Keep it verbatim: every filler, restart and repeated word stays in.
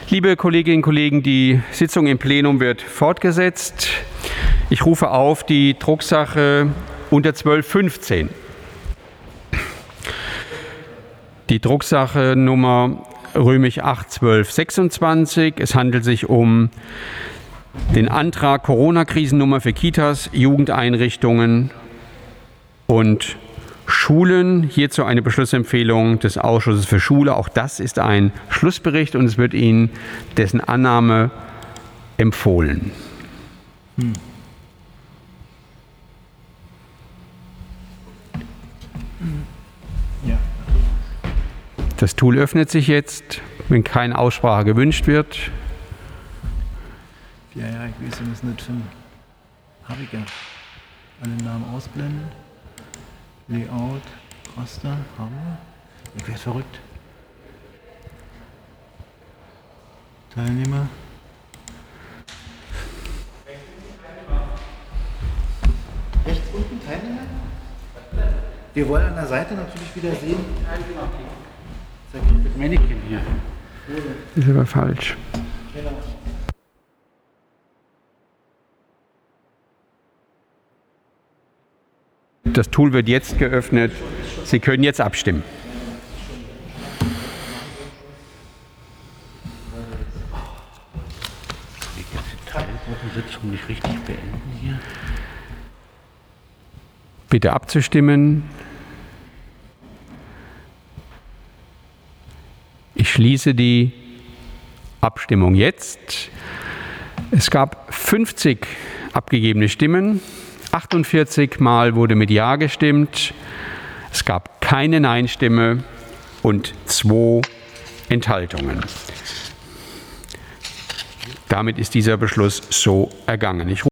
Liebe Kolleginnen und Kollegen, die Sitzung im Plenum wird fortgesetzt. Ich rufe auf die Drucksache unter zwölf fünfzehn. Die Drucksache Nummer römisch acht zwölf sechsundzwanzig. Es handelt sich um den Antrag Corona-Krisennummer für Kitas, Jugendeinrichtungen und Schulen. Hierzu eine Beschlussempfehlung des Ausschusses für Schule. Auch das ist ein Schlussbericht und es wird Ihnen dessen Annahme empfohlen. Hm. Ja. Das Tool öffnet sich jetzt, wenn keine Aussprache gewünscht wird. Ja, ja, ich weiß, wir müssen nicht finden. Habe ich ja. Alle Namen ausblenden. Layout, Raster, haben wir. Ich werde verrückt. Teilnehmer. Rechts unten Teilnehmer? Wir wollen an der Seite natürlich wieder sehen. Das Mannequin hier. Das ist aber falsch. Genau. Das Tool wird jetzt geöffnet. Sie können jetzt abstimmen. Die Sitzung nicht richtig beenden hier. Bitte abzustimmen. Ich schließe die Abstimmung jetzt. Es gab fünfzig abgegebene Stimmen. achtundvierzig Mal wurde mit Ja gestimmt. Es gab keine Nein-Stimme und zwei Enthaltungen. Damit ist dieser Beschluss so ergangen. Ich